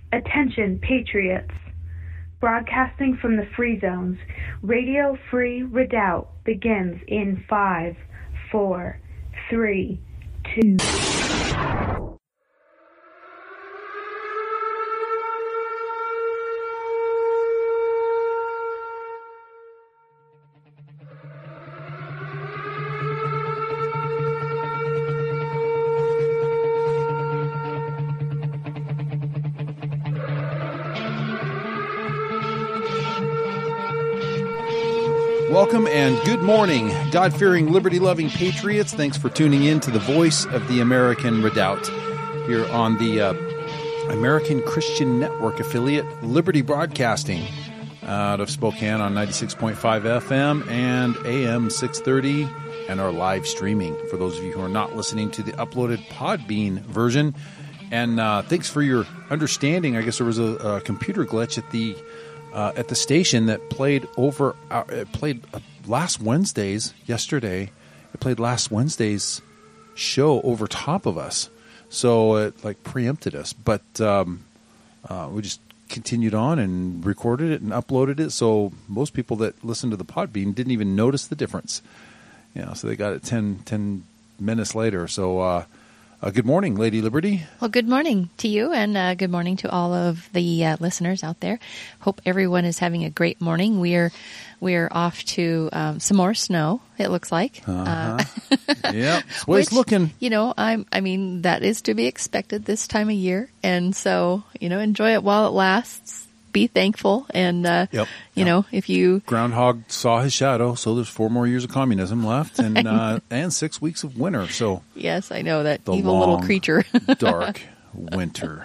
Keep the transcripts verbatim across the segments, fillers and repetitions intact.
Attention, patriots. Broadcasting from the Free Zones, Radio Free Redoubt begins in five, four, three, two. Welcome and good morning, God-fearing, liberty-loving patriots. Thanks for tuning in to the voice of the American Redoubt here on the uh, American Christian Network affiliate, Liberty Broadcasting, out of Spokane on ninety-six point five F M and A M six thirty, and our live streaming for those of you who are not listening to the uploaded Podbean version. And uh, thanks for your understanding. I guess there was a, a computer glitch at the Uh, at the station that played over, uh, it played uh, last Wednesday's, yesterday, it played last Wednesday's show over top of us. So it like preempted us. But um, uh, we just continued on and recorded it and uploaded it. So most people that listened to the Podbean didn't even notice the difference. You know, so they got it ten, ten minutes later. So uh, uh, good morning, Lady Liberty. Well, good morning to you, and uh, good morning to all of the uh, listeners out there. Hope everyone is having a great morning. We're we're off to um, some more snow. It looks like. Uh-huh. Uh, yeah, it's the way which, it's looking. You know, I'm. I mean, that is to be expected this time of year, and so you know, enjoy it while it lasts. Be thankful, and uh, yep, you yep. know, if you groundhog saw his shadow, so there's four more years of communism left, and uh, and six weeks of winter. So yes, I know that the evil long, little creature, dark winter.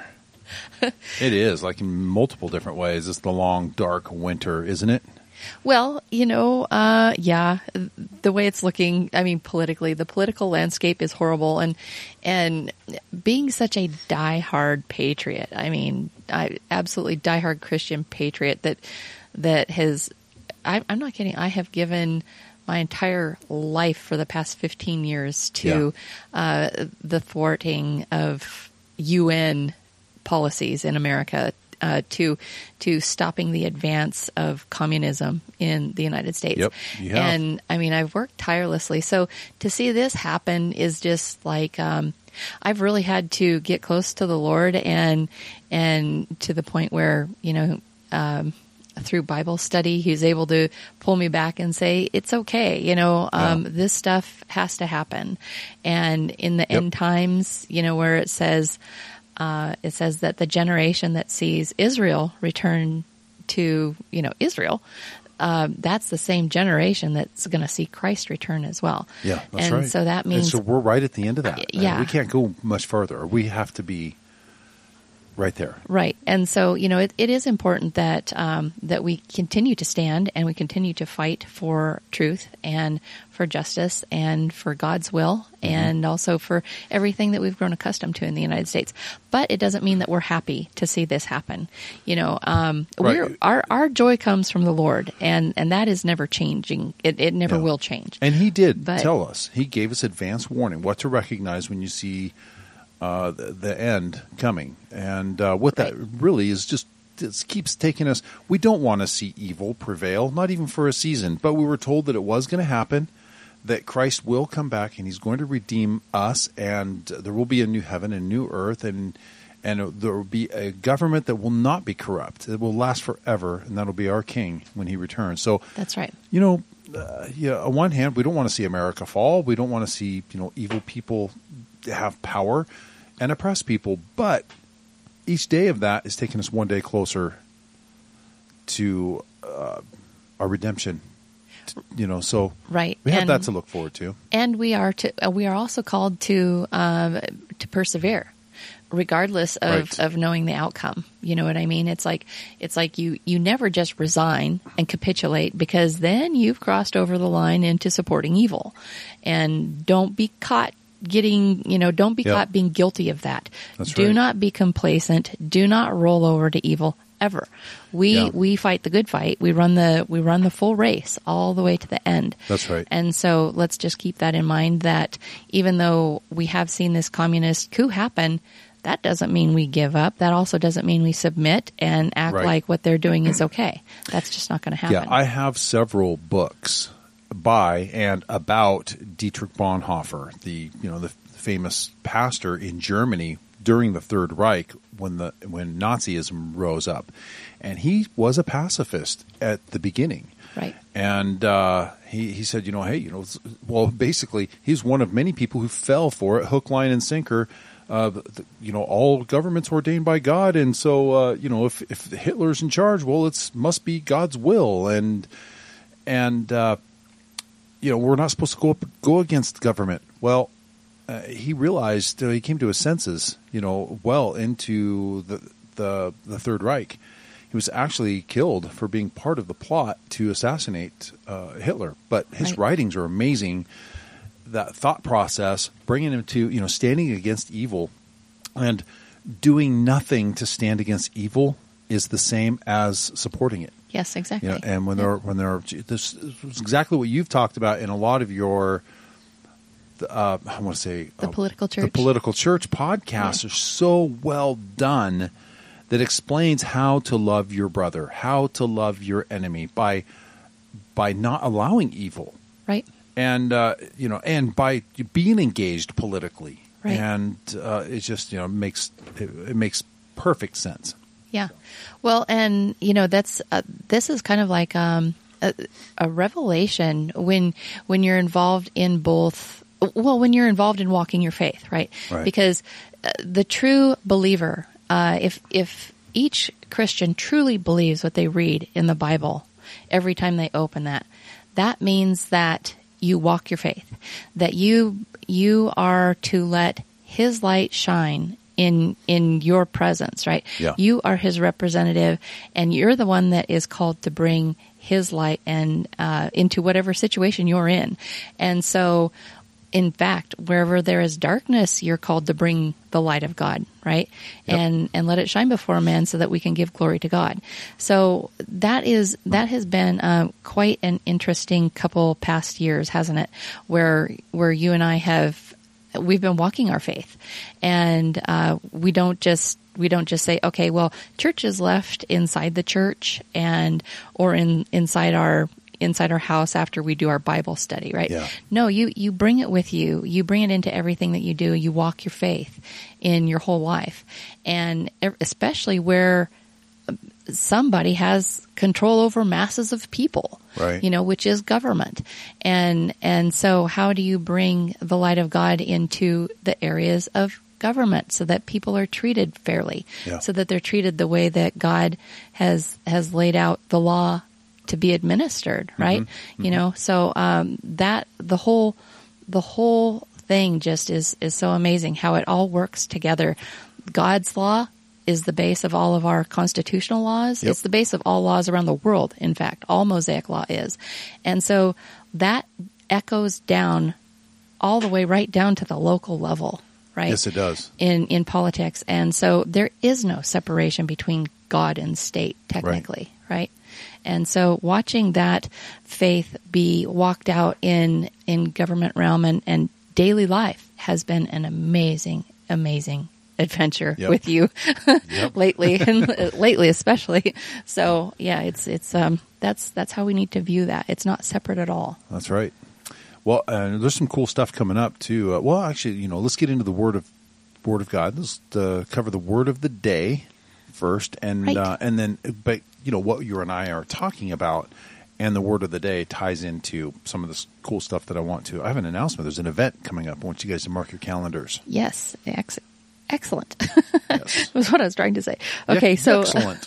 It is like in multiple different ways. It's the long, dark winter, isn't it? Well, you know, uh, yeah, the way it's looking, I mean, politically, the political landscape is horrible. And, and being such a diehard patriot, I mean, I absolutely diehard Christian patriot that, that has, I, I'm not kidding. I have given my entire life for the past fifteen years to, yeah. uh, the thwarting of U N policies in America. Uh, to to stopping the advance of communism in the United States. Yep, you have. And I mean, I've worked tirelessly. So to see this happen is just like um, I've really had to get close to the Lord, and and to the point where you know um, through Bible study, He's able to pull me back and say it's okay. You know, um, yeah. This stuff has to happen, and in the yep. end times, you know, where it says. Uh, it says that the generation that sees Israel return to, you know, Israel, uh, that's the same generation that's going to see Christ return as well. Yeah, that's and right. So that means... And so we're right at the end of that. Yeah. Uh, we can't go much further. We have to be right there. Right. And so, you know, it, it is important that um, that we continue to stand and we continue to fight for truth and for justice and for God's will mm-hmm. and also for everything that we've grown accustomed to in the United States. But it doesn't mean that we're happy to see this happen. You know, um, right. we're, our our joy comes from the Lord, and, and that is never changing. It, it never yeah. will change. And He did but, tell us. He gave us advance warning, what to recognize when you see Uh, the, the end coming. And uh, what right. that really is just it keeps taking us. We don't want to see evil prevail, not even for a season. But we were told that it was going to happen, that Christ will come back and He's going to redeem us, and there will be a new heaven and new earth, and and there will be a government that will not be corrupt. It will last forever, and that'll be our King when He returns. So that's right. You know, uh, yeah. On one hand, we don't want to see America fall. We don't want to see you know evil people have power and oppress people, but each day of that is taking us one day closer to uh, our redemption. You know, so right. we have and, that to look forward to, and we are to uh, we are also called to um, to persevere, regardless of, right. of knowing the outcome. You know what I mean? It's like it's like you you never just resign and capitulate, because then you've crossed over the line into supporting evil, and don't be caught. Getting, you know, don't be yep. caught being guilty of that. That's Do right. not be complacent. Do not roll over to evil ever. We yeah. we fight the good fight. We run the we run the full race all the way to the end. That's right. And so let's just keep that in mind, that even though we have seen this communist coup happen, that doesn't mean we give up. That also doesn't mean we submit and act Right. like what they're doing is okay. That's just not going to happen. Yeah, I have several books by and about Dietrich Bonhoeffer, the you know the famous pastor in Germany during the Third Reich when the when Nazism rose up, and he was a pacifist at the beginning. Right. And uh, he he said, you know, hey, you know, well, basically, he's one of many people who fell for it, hook, line, and sinker. Uh, the, you know, all governments ordained by God, and so uh, you know, if if Hitler's in charge, well, it's must be God's will, and and uh, you know, we're not supposed to go up go against government. Well, uh, he realized uh, he came to his senses, you know, well into the the the Third Reich. He was actually killed for being part of the plot to assassinate uh, Hitler, but his Right. writings are amazing. That thought process, bringing him to, you know, standing against evil and doing nothing to stand against evil is the same as supporting it. Yes, exactly. You know, and when Yeah. they're when they're this is exactly what you've talked about in a lot of your, uh, I want to say The uh, Political the Church. political church podcasts Yeah. are so well done that explains how to love your brother, how to love your enemy by by not allowing evil. Right. And uh, you know, and by being engaged politically, Right. and uh, it just you know makes it, it makes perfect sense. Yeah. Well, and you know, that's uh, this is kind of like um, a, a revelation when when you're involved in both. Well, when you're involved in walking your faith, right? Right. Because uh, the true believer, uh, if if each Christian truly believes what they read in the Bible every time they open that, that means that you walk your faith, that you you are to let His light shine in in your presence, right? Yeah. You are His representative, and you're the one that is called to bring His light and uh, into whatever situation you're in. And so, in fact, wherever there is darkness, you're called to bring the light of God, right? Yep. And and let it shine before man, so that we can give glory to God. So that is that has been uh, quite an interesting couple past years, hasn't it? Where where you and I have we've been walking our faith, and uh, we don't just we don't just say, okay, well, church is left inside the church and or in inside our inside our house after we do our Bible study, right? Yeah. No, you, you bring it with you. You bring it into everything that you do. You walk your faith in your whole life. And especially where somebody has control over masses of people, Right. you know, which is government. And, and so how do you bring the light of God into the areas of government so that people are treated fairly, Yeah. so that they're treated the way that God has, has laid out the law to be administered, right? Mm-hmm. You know, so um, that the whole the whole thing just is is so amazing how it all works together. God's law is the base of all of our constitutional laws. Yep. It's the base of all laws around the world. In fact, all Mosaic law is, and so that echoes down all the way right down to the local level, right? Yes, it does. In in politics, and so there is no separation between God and state, technically, right? And so watching that faith be walked out in, in government realm and, and daily life has been an amazing, amazing adventure Yep. with you Yep. lately, and lately especially. So yeah, it's it's um that's that's how we need to view that. It's not separate at all. That's right. Well, uh, there's some cool stuff coming up too. Uh, well, actually, you know, let's get into the word of word of God. Let's uh, cover the word of the day first, and Right. uh, and then, but you know what you and I are talking about, and the word of the day ties into some of this cool stuff that I want to. I have an announcement. There's an event coming up. I want you guys to mark your calendars. Yes, ex- excellent. Yes. was what I was trying to say. Okay, Yeah, so excellent.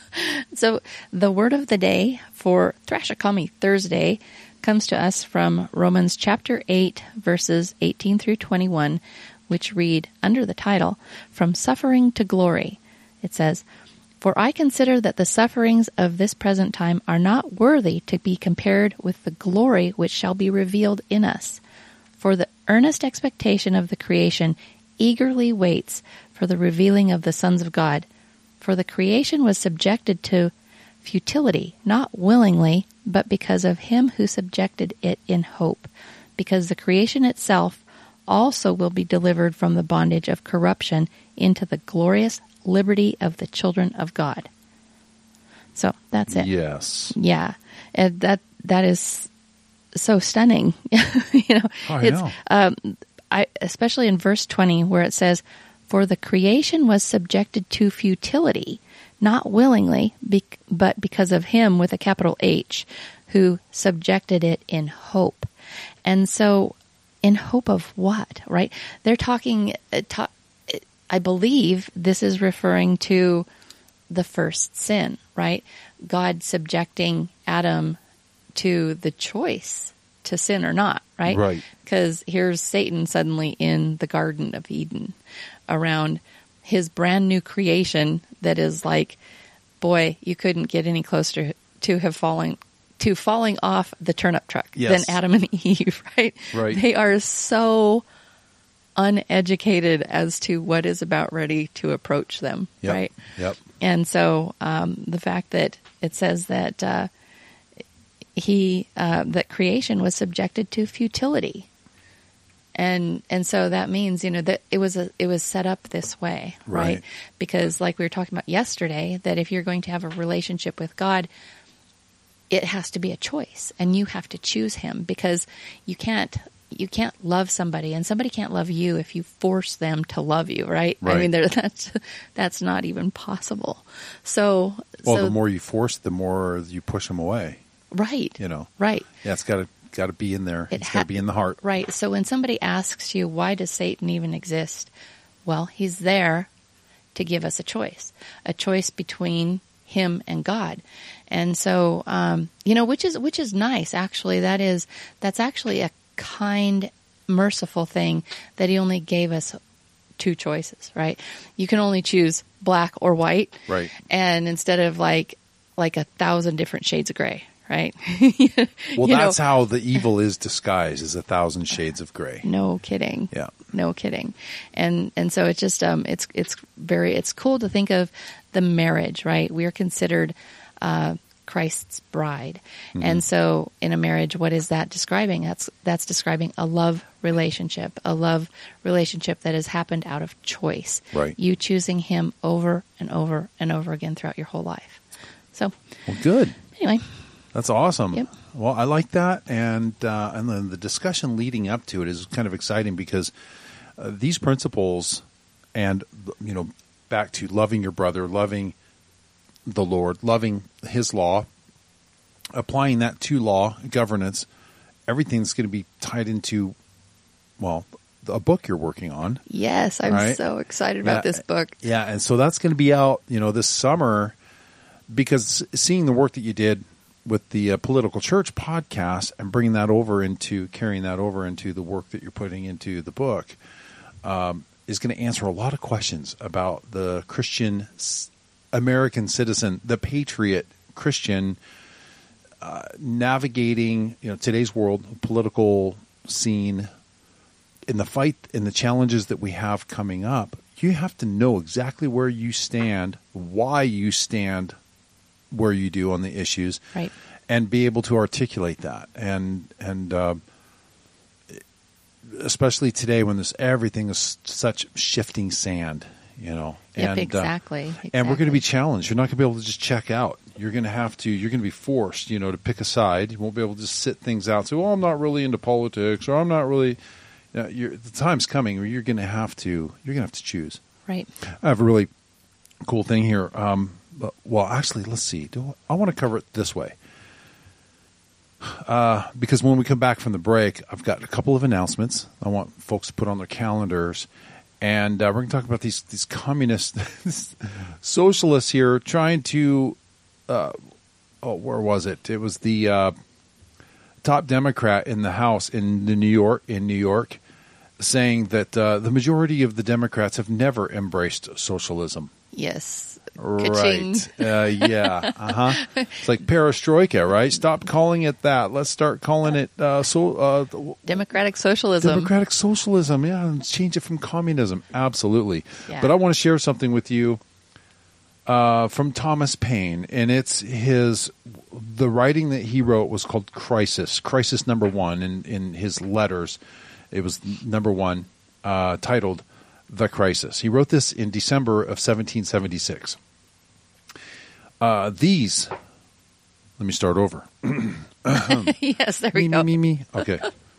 So the word of the day for Thrashakami Thursday comes to us from Romans chapter eight, verses eighteen through twenty-one, which read under the title, From Suffering to Glory. It says, For I consider that the sufferings of this present time are not worthy to be compared with the glory which shall be revealed in us. For the earnest expectation of the creation eagerly waits for the revealing of the sons of God. For the creation was subjected to futility, not willingly, but because of him who subjected it in hope. Because the creation itself also will be delivered from the bondage of corruption into the glorious liberty of the children of God. So that's it. Yes. Yeah. And that that is so stunning. you know, Oh, I it's know. um I especially in verse twenty where it says, "For the creation was subjected to futility, not willingly, bec- but because of him with a capital H, who subjected it in hope." And so in hope of what, right? They're talking, uh, ta- I believe this is referring to the first sin, right? God subjecting Adam to the choice to sin or not, right? Right. Because here's Satan suddenly in the Garden of Eden around his brand new creation that is like, boy, you couldn't get any closer to have fallen to falling off the turnip truck Yes. than Adam and Eve, right? Right. They are so uneducated as to what is about ready to approach them, Yep. right? Yep. And so um, the fact that it says that uh, he uh, that creation was subjected to futility, and and so that means, you know, that it was a it was set up this way, right? Right. Because like we were talking about yesterday, that if you're going to have a relationship with God, it has to be a choice, and you have to choose Him, because you can't you can't love somebody, and somebody can't love you if you force them to love you, right? Right. I mean, there, that's that's not even possible. So, Well, so the more you force, the more you push them away. right, You know. right, Yeah, it's got to got to be in there. It It's ha- got to be in the heart. right. So when somebody asks you, why does Satan even exist? Well, he's there to give us a choice, a choice between him and God. And so, um, you know, which is, which is nice, actually. That is, that's actually a kind, merciful thing that he only gave us two choices, right? You can only choose black or white. Right. And instead of like, like a thousand different shades of gray, right? Well, You that's know, how the evil is disguised, is a thousand shades of gray. no kidding. Yeah. No kidding. And and so it's just um it's it's very it's cool to think of the marriage, right? We are considered uh Christ's bride. Mm-hmm. And so in a marriage, what is that describing? That's that's describing a love relationship, a love relationship that has happened out of choice. Right. You choosing him over and over and over again throughout your whole life. So Well, good. anyway, That's awesome. Yep. Well, I like that, and uh, and then the discussion leading up to it is kind of exciting, because uh, these principles, and you know, back to loving your brother, loving the Lord, loving His law, applying that to law governance, everything's going to be tied into, well, a book you're working on. yes, I'm Right. so excited about Yeah. this book. Yeah, and so that's going to be out, you know, this summer, because seeing the work that you did with the uh, Political Church podcast and bringing that over into, carrying that over into the work that you're putting into the book, um, is going to answer a lot of questions about the Christian s- American citizen, the patriot Christian, uh, navigating, you know, today's world, political scene, in the fight, in the challenges that we have coming up. You have to know exactly where you stand, why you stand where you do on the issues, Right. and be able to articulate that. And and uh, especially today, when this everything is such shifting sand, you know. Yep, and, uh, exactly, and we're going to be exactly. challenged. You're not going to be able to just check out. You're going to have to. You're going to be forced, you know, to pick a side. You won't be able to just sit things out. Say, well, I'm not really into politics, or I'm not really. You know, you're, the time's coming where you're going to have to. You're going to have to choose. Right. I have a really cool thing here. Um, but, well, actually, let's see. Do I, I want to cover it this way. Uh, because when we come back from the break, I've got a couple of announcements I want folks to put on their calendars. And uh, we're going to talk about these, these communist socialists here trying to, uh, oh, where was it? It was the uh, top Democrat in the House in the New York, in New York, saying that uh, the majority of the Democrats have never embraced socialism. Yes. Right. Ka-ching. Uh, yeah. Uh huh. It's like perestroika, right? Stop calling it that. Let's start calling it uh, so uh, Democratic socialism. democratic socialism. Yeah, and change it from communism. Absolutely. Yeah. But I want to share something with you uh, from Thomas Paine, and it's his the writing that he wrote was called Crisis, Crisis Number One, in in his letters. It was number one, uh, titled The Crisis. He wrote this in December of seventeen seventy-six. Uh, these, let me start over. Yes, there we me, go. Me, me, me. Okay.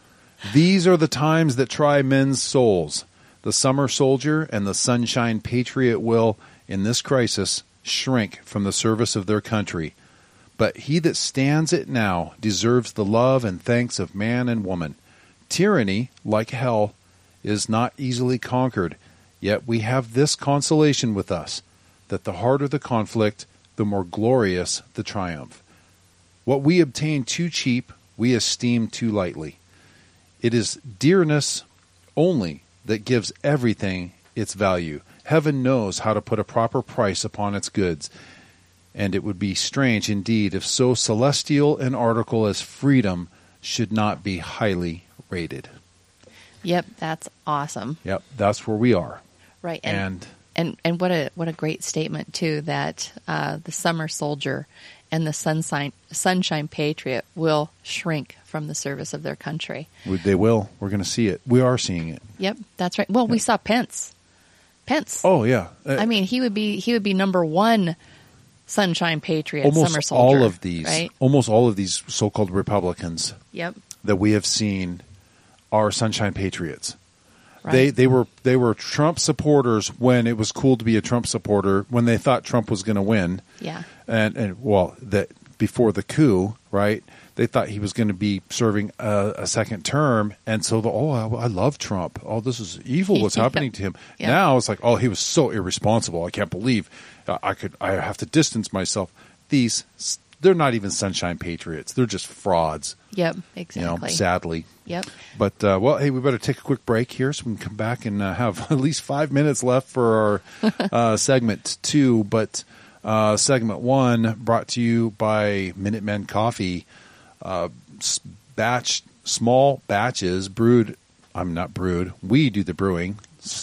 These are the times that try men's souls. The summer soldier and the sunshine patriot will, in this crisis, shrink from the service of their country. But he that stands it now deserves the love and thanks of man and woman. Tyranny, like hell, is not easily conquered, yet we have this consolation with us, that the harder the conflict, the more glorious the triumph. What we obtain too cheap, we esteem too lightly. It is dearness only that gives everything its value. Heaven knows how to put a proper price upon its goods, and it would be strange indeed if so celestial an article as freedom should not be highly rated. Yep, that's awesome. Yep, that's where we are. Right, and And, and, and what a what a great statement too, that uh, the summer soldier and the sunshine sunshine patriot will shrink from the service of their country. we- they will. We're going to see it. We are seeing it. Yep, that's right. Well, we saw Pence. Pence. Oh, yeah. Uh, I mean, he would be he would be number one sunshine patriot, summer almost soldier. all of these, right? almost all of these so-called Republicans Yep. that we have seen are sunshine patriots. Right. They they were they were Trump supporters when it was cool to be a Trump supporter, when they thought Trump was going to win. Yeah. And and well, that before the coup, right? They thought he was going to be serving a, a second term, and so the oh, I, I love Trump. Oh, this is evil. What's happening to him Yeah. now? It's like, oh, he was so irresponsible. I can't believe uh, I could. I have to distance myself. These, they're not even sunshine patriots. They're just frauds. Yep. You Exactly. know, sadly. Yep. But, uh, well, hey, we better take a quick break here so we can come back and uh, have at least five minutes left for our uh, segment two. But uh, segment one brought to you by Minutemen Coffee. Uh, batch, small batches brewed. I'm not brewed. We do the brewing.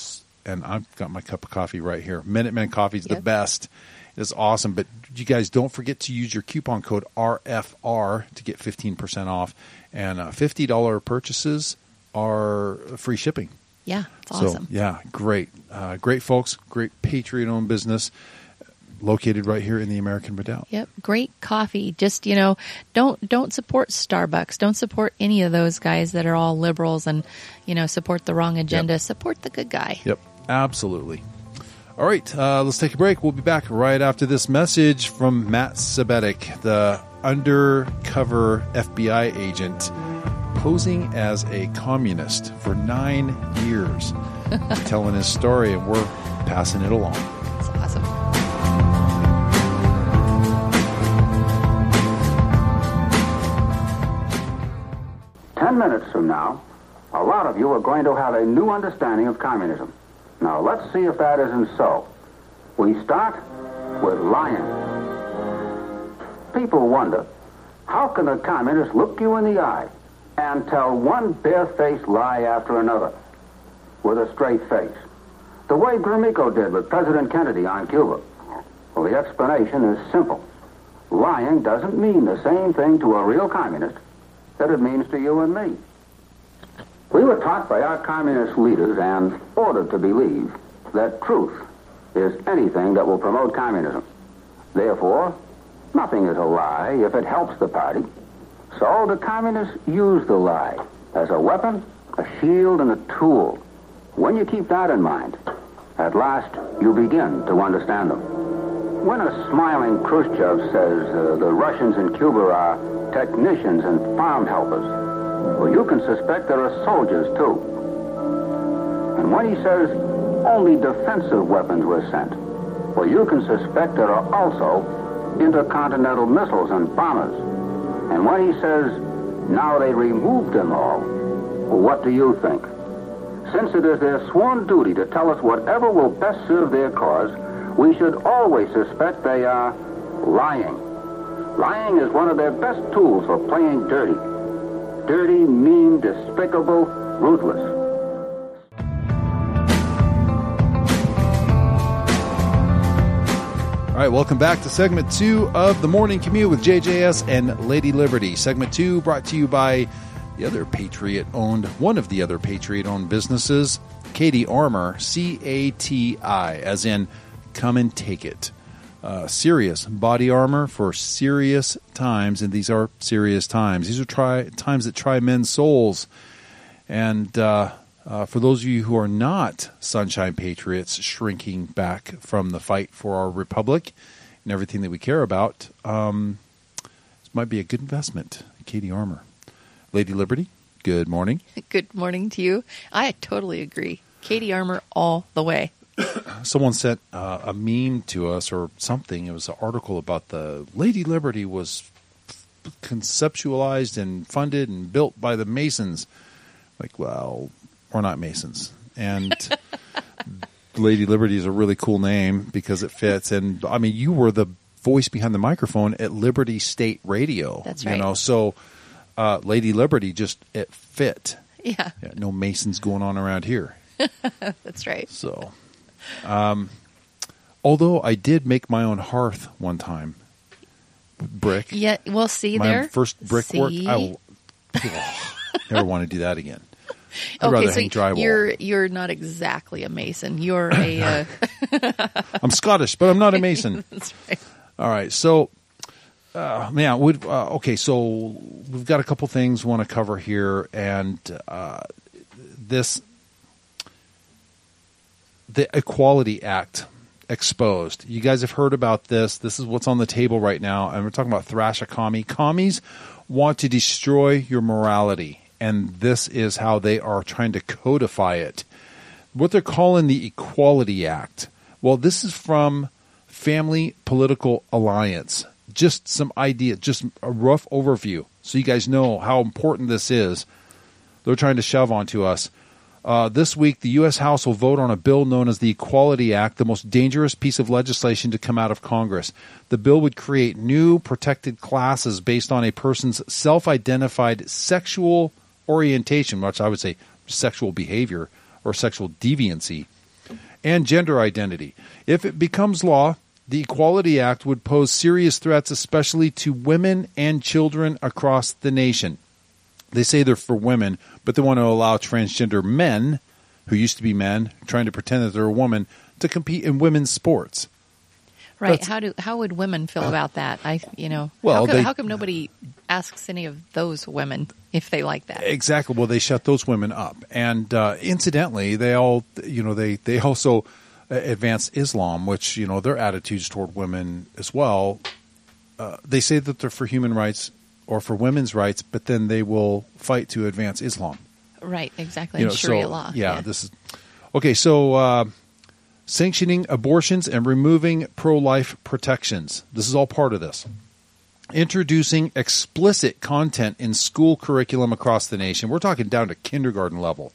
And I've got my cup of coffee right here. Minutemen Coffee is Yep. the best. It's awesome. But you guys don't forget to use your coupon code R F R to get fifteen percent off. And uh, fifty dollars purchases are free shipping. Yeah. It's awesome. So, yeah, great. Uh, great folks. Great Patriot-owned business located right here in the American Redoubt. Yep, great coffee. Just, you know, don't don't support Starbucks. Don't support any of those guys that are all liberals and, you know, support the wrong agenda. Yep. Support the good guy. Yep, absolutely. All right, uh, let's take a break. We'll be back right after this message from Matt Sabetic, the undercover F B I agent posing as a communist for nine years, telling his story, and we're passing it along. It's awesome. Ten minutes from now, a lot of you are going to have a new understanding of communism. Now, let's see if that isn't so. We start with lying. People wonder, how can a communist look you in the eye and tell one bare-faced lie after another with a straight face, the way Gromyko did with President Kennedy on Cuba? Well, the explanation is simple. Lying doesn't mean the same thing to a real communist that it means to you and me. We were taught by our communist leaders and ordered to believe that truth is anything that will promote communism. Therefore, nothing is a lie if it helps the party. So the communists use the lie as a weapon, a shield, and a tool. When you keep that in mind, at last you begin to understand them. When a smiling Khrushchev says uh, the Russians in Cuba are technicians and farm helpers, well, you can suspect there are soldiers, too. And when he says only defensive weapons were sent, well, you can suspect there are also intercontinental missiles and bombers. And when he says now they removed them all, well, what do you think? Since it is their sworn duty to tell us whatever will best serve their cause, we should always suspect they are lying. Lying is one of their best tools for playing dirty. Dirty, mean, despicable, ruthless. All right, welcome back to segment two of the Morning Commute with J J S and Lady Liberty. Segment two brought to you by The other Patriot-owned, one of the other Patriot-owned businesses, Cati Armor, C A T I, as in come and take it. Uh, serious body armor for serious times, and these are serious times. These are try, times that try men's souls. And uh, uh, for those of you who are not Sunshine Patriots shrinking back from the fight for our republic and everything that we care about, um, this might be a good investment. Cati Armor. Lady Liberty, good morning. Good morning to you. I totally agree. Cati Armor all the way. Someone sent uh, a meme to us or something. It was an article about the Lady Liberty was conceptualized and funded and built by the Masons. Like, well, we're not Masons. And Lady Liberty is a really cool name because it fits. And, I mean, you were the voice behind the microphone at Liberty State Radio. That's right. You know, so uh, Lady Liberty just, it fit. Yeah. yeah. No Masons going on around here. That's right. So, um, although I did make my own hearth one time, brick. Yeah, we'll see my there. first brickwork. See? I will, oh, never want to do that again. I'd okay, rather so hang drywall. you're you're not exactly a Mason. You're a. Uh... I'm Scottish, but I'm not a Mason. That's right. All right, so. Uh, yeah, we'd, uh, okay, so we've got a couple things we want to cover here, and uh, this, the Equality Act exposed. You guys have heard about this. This is what's on the table right now, and we're talking about thrash a commie. Commies want to destroy your morality, and this is how they are trying to codify it. What they're calling the Equality Act. Well, this is from Family Political Alliance. Just some idea, just a rough overview, so you guys know how important this is. They're trying to shove onto us. Uh, this week, the U S House will vote on a bill known as the Equality Act, the most dangerous piece of legislation to come out of Congress. The bill would create new protected classes based on a person's self-identified sexual orientation, which I would say sexual behavior or sexual deviancy, and gender identity. If it becomes law, the Equality Act would pose serious threats, especially to women and children across the nation. They say they're for women, but they want to allow transgender men, who used to be men, trying to pretend that they're a woman, to compete in women's sports. Right. That's, how do how would women feel about that? I you know. Well, how come, they, how come nobody asks any of those women if they like that? Exactly. Well, they shut those women up, and uh, incidentally, they all you know they they also. Advance Islam, which, you know, their attitudes toward women as well. Uh, they say that they're for human rights or for women's rights, but then they will fight to advance Islam. Right, exactly. You know, Sharia so, law. Yeah, yeah, this is okay. So, uh, sanctioning abortions and removing pro-life protections. This is all part of this. Introducing explicit content in school curriculum across the nation. We're talking down to kindergarten level.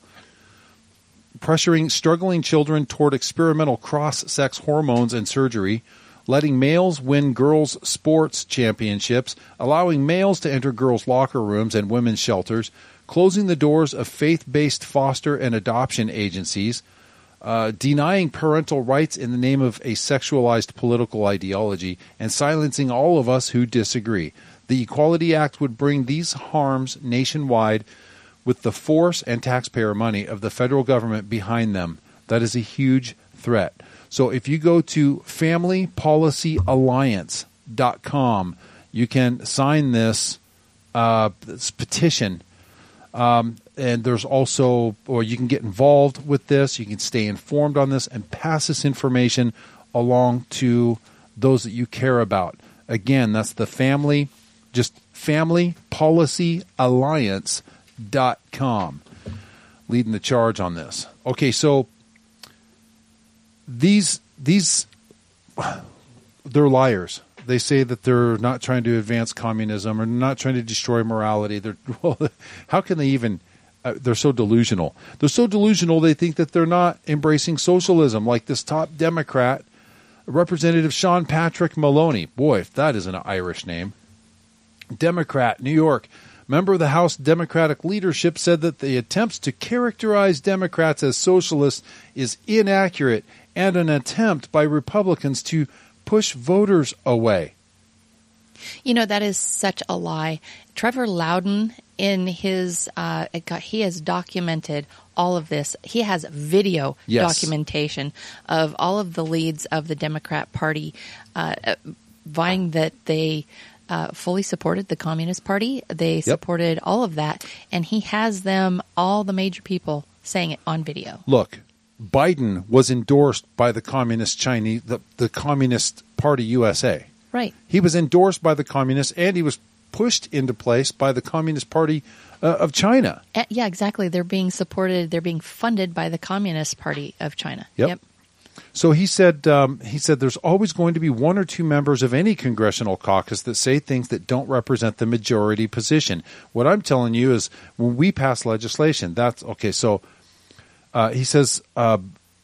Pressuring struggling children toward experimental cross-sex hormones and surgery, letting males win girls' sports championships, allowing males to enter girls' locker rooms and women's shelters, closing the doors of faith-based foster and adoption agencies, uh, denying parental rights in the name of a sexualized political ideology, and silencing all of us who disagree. The Equality Act would bring these harms nationwide with the force and taxpayer money of the federal government behind them. That is a huge threat. So if you go to family policy alliance dot com, you can sign this, uh, this petition. Um, and there's also, or you can get involved with this. You can stay informed on this and pass this information along to those that you care about. Again, that's the family, just family policy alliance dot com, leading the charge on this. Okay, so these these they're liars. They say that they're not trying to advance communism or not trying to destroy morality. They're well, how can they even? Uh, they're so delusional. They're so delusional. They think that they're not embracing socialism, like this top Democrat, Representative Sean Patrick Maloney. Boy, if that isn't an Irish name. Democrat, New York. Member of the House Democratic leadership said that the attempts to characterize Democrats as socialists is inaccurate and an attempt by Republicans to push voters away. You know, that is such a lie. Trevor Loudon, in his, uh, it got, he has documented all of this. He has video yes. documentation of all of the leads of the Democrat Party, uh, vying that they uh, fully supported the Communist Party. They supported yep. all of that. And he has them, all the major people, saying it on video. Look, Biden was endorsed by the Communist Chinese, the, the Communist Party U S A. Right. He was endorsed by the Communists, and he was pushed into place by the Communist Party uh, of China. Uh, yeah, exactly. They're being supported. They're being funded by the Communist Party of China. Yep. yep. So he said, um, he said, there's always going to be one or two members of any congressional caucus that say things that don't represent the majority position. What I'm telling you is, when we pass legislation, that's okay. So uh, he says. Uh,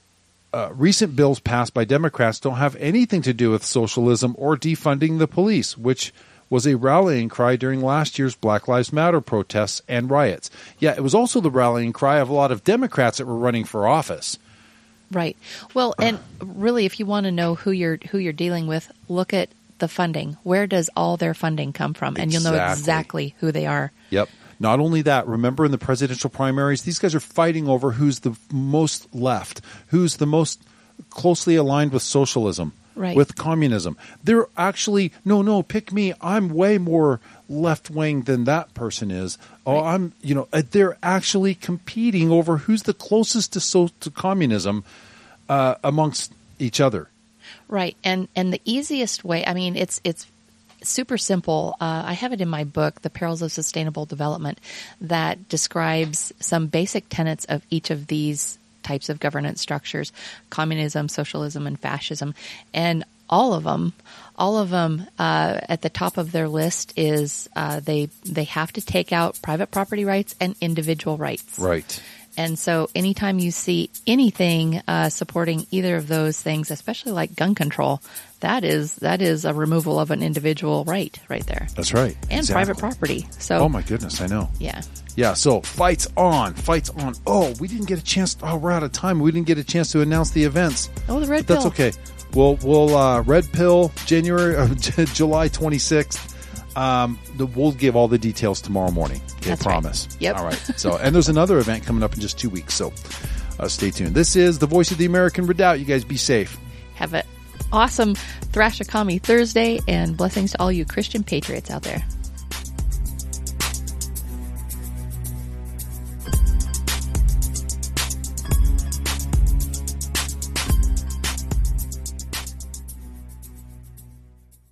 Uh, recent bills passed by Democrats don't have anything to do with socialism or defunding the police, which was a rallying cry during last year's Black Lives Matter protests and riots. Yeah, it was also the rallying cry of a lot of Democrats that were running for office. Right. Well, and really, if you want to know who you're who you're dealing with, look at the funding. Where does all their funding come from? And exactly. you'll know exactly who they are. Yep. Not only that, remember in the presidential primaries, these guys are fighting over who's the most left, who's the most closely aligned with socialism, right. with communism. They're actually, no, no, pick me. I'm way more left-wing than that person is. Oh, right. I'm, you know, they're actually competing over who's the closest to, so, to communism uh, amongst each other. Right. And and the easiest way, I mean, it's it's super simple. Uh, I have it in my book, The Perils of Sustainable Development, that describes some basic tenets of each of these types of governance structures: communism, socialism, and fascism. And all of them, all of them uh, at the top of their list is uh, they they have to take out private property rights and individual rights. Right. And so anytime you see anything uh, supporting either of those things, especially like gun control, that is that is a removal of an individual right right there. That's right. And exactly. private property. So, oh, my goodness, I know. Yeah. Yeah, so fights on, fights on. Oh, we didn't get a chance. Oh, we're out of time. We didn't get a chance to announce the events. Oh, the Red but Pill. That's okay. We'll, we'll uh, Red Pill, January, uh, July twenty-sixth. Um, the, we'll give all the details tomorrow morning. Okay, That's promise. Right. Yep. All right. So, and there's another event coming up in just two weeks. So, uh, stay tuned. This is the Voice of the American Redoubt. You guys be safe. Have an awesome Thrashakami Thursday, and blessings to all you Christian patriots out there.